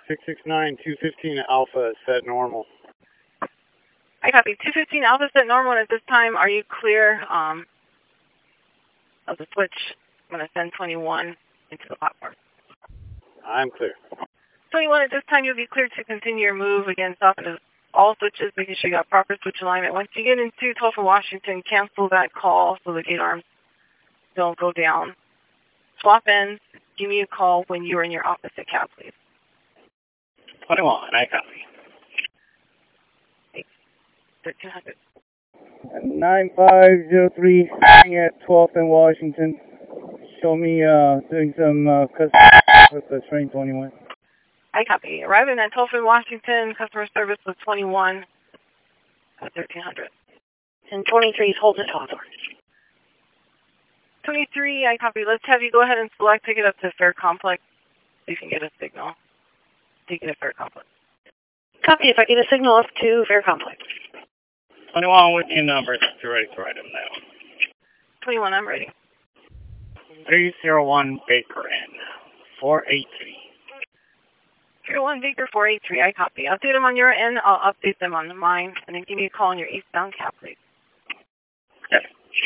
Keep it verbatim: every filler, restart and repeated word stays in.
six six nine, two fifteen Alpha set normal. I copy. two fifteen Alpha set normal, and at this time, are you clear um, of the switch? I'm going to send twenty-one into the platform. I'm clear. twenty-one, at this time, you'll be cleared to continue your move. Again, stop at all switches, making sure you got proper switch alignment. Once you get into Tulsa, Washington, cancel that call so the gate arms don't go down. Swap ends. Give me a call when you're in your opposite cab, please. twenty-one, I copy. thirteen hundred. nine five zero three, at twelfth and Washington. Show me uh, doing some uh, customer with the train twenty-one. I copy. Arriving at twelfth and Washington, customer service with twenty-one at thirteen hundred. And twenty-three is holding Hawthorne. twenty-three, I copy. Let's have you go ahead and select, take it up to Fair Complex so you can get a signal. Take it to Fair Complex. Copy. If I get a signal up to Fair Complex. twenty-one with your numbers. You're ready to write them now. twenty-one, I'm ready. three zero one Baker Inn, four eight three. three oh one Baker four eight three, I copy. Update them on your end. I'll update them on mine. And then give me a call on your eastbound cab, please. Okay.